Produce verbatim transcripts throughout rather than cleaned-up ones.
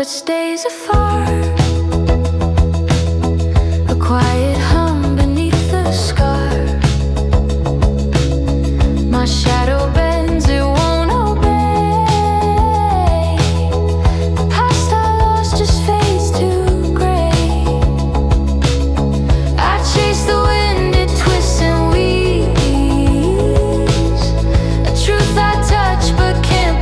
but stays afar. A quiet hum beneath the scar. My shadow bends, it won't obey. The past I lost just fades to gray. I chase the wind, it twists and weaves. A truth I touch but can't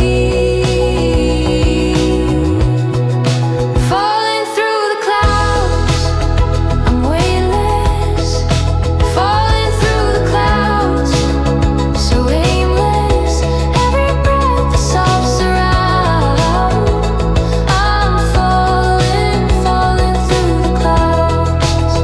believe. Falling through the clouds, I'm weightless. Falling through the clouds, so aimless. Every breath dissolves around. I'm falling, falling through the clouds.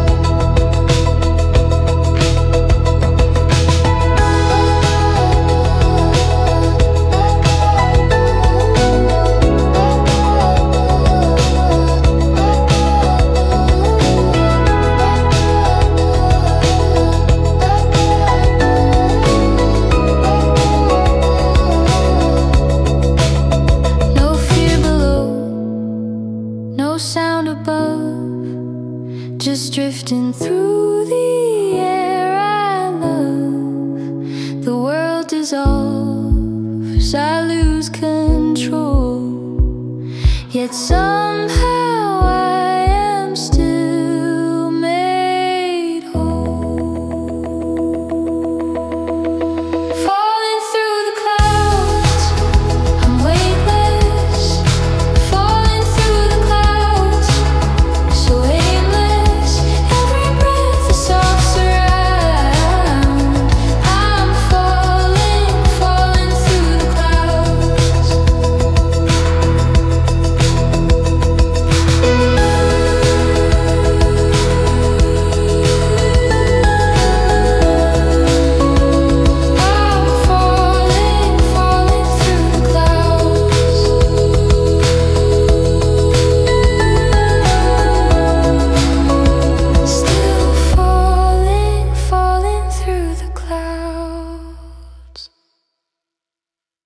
No fear below, no sound above, just drifting through the air I love. The world dissolves, I lose control, yet some